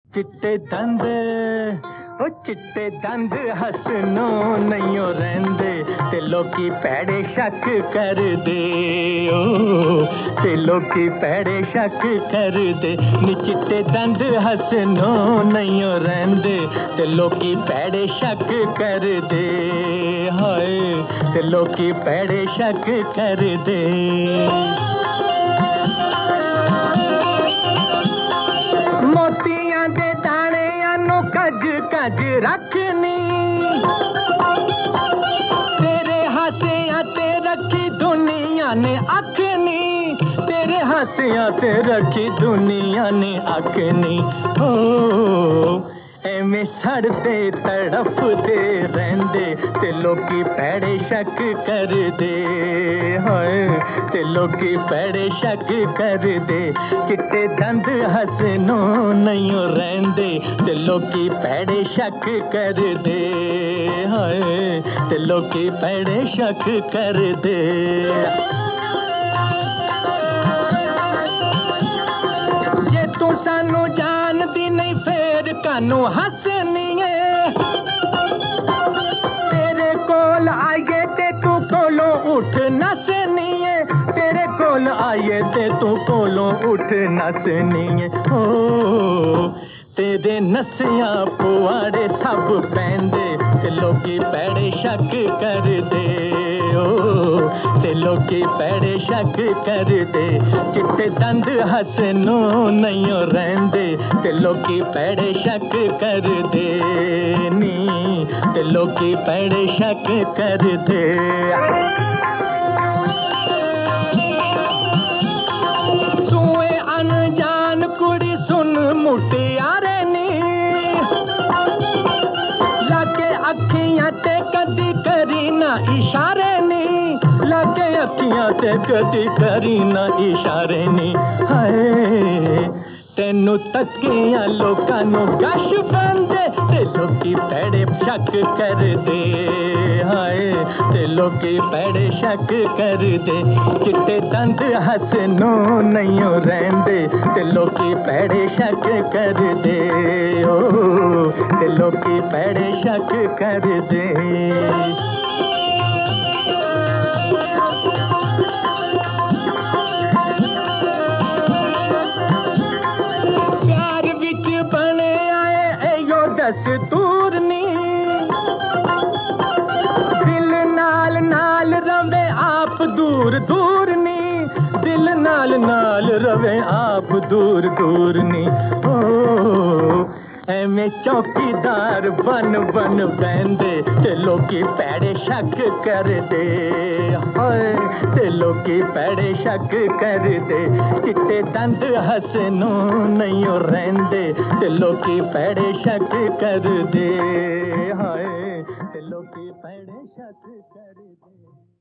चिट्टे दंद ओ चिट्टे दंद हसनो नहीं रहंदे ते लोकी पैड़े शक कर दे ओ ते लोकी पैड़े शक कर दे नी चिट्टे दंद हसनो नहीं रहंदे ते लोकी पैड़े शक कर दे हाय ते लोकी पैड़े शक कर दे कज कज रखनी तेरे हासियां ते रखी दुनिया ने अखनी तेरे हासियां ते रखी दुनिया ने अखनी हो एवें सड़ते तड़फते रहंदे ते लोकी पैड़े शक कर दे हाय ते लोकी पैड़े शक कर दे चिट्टे दंद हसनो नहीं रहंदे ते लोकी पैड़े शक कर दे हाय ते लोकी पैड़े शक कर दे जे तू सानू जानदी नहीं फेर कानू हसनी है तेरे कोल आइए ते तू कोलों उठ नसनी है तेरे कोल आइए ते तू कोलों उठ नसनी है ओ तेरे नसियां पुआड़े सब पैंदे ते लोकी पैड़े शक कर दे ओ ते लोकी पैड़े शक कर दे चिट्टे दंद हसनो नहीं रहंदे ते लोकी पैड़े शक कर दे नी ते लोकी पैड़े शक कर दे सुए अनजान कुड़ी सुन मुटियारे नी लागे अखियां ते कदी करी ना इशारे नी लागे अखियां ते कदी करी ना इशारे नी हाय तेनू तकिया लोकां नू गश बंदे ते लोकी पैड़े शक कर दे हाय ते लोकी पैड़े शक कर दे चिट्टे दंद हसनो नहीं रहंदे ते लोकी पैड़े शक कर दे ओ ते लोकी पैड़े शक कर दे दस्तूर नी दिल नाल नाल रवे आप दूर दूर नी दिल नाल नाल रवे आप दूर दूर नी ओ एवें चौकीदार बन बन बैंदे ते लोकी पैड़े शक कर दे हाय ते लोकी पैड़े शक कर दे चिट्टे दंद हसनो नहीं रहंदे ते लोकी पैड़े शक कर दे हाय ते लोकी पैड़े शक कर दे